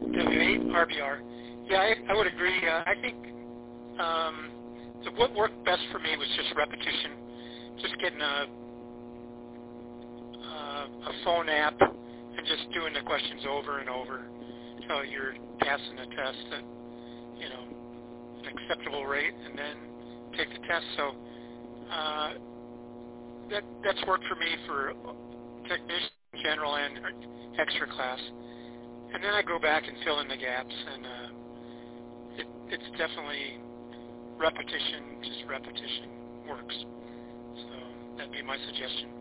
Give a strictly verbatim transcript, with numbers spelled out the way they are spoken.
W eight R B R. Yeah, I, I would agree. Uh, I think um, so what worked best for me was just repetition, just getting a, uh, a phone app and just doing the questions over and over until you're passing the test at, you know, an acceptable rate, and then take the test. So uh, that that's worked for me for technician, general, and extra class. And then I go back and fill in the gaps, and uh, it, it's definitely repetition, just repetition works. So that'd be my suggestion.